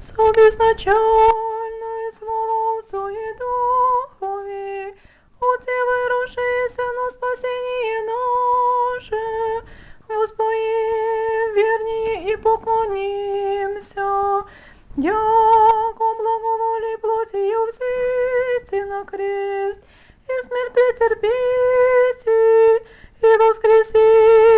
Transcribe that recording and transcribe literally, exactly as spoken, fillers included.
собізначально і слово Отцу і Духові, Отці вирушися на спасіння наше, Господи, вірні і поклонімся, дяко благоволі плоті і взійці на крест, і смерть претерпіти, і воскресити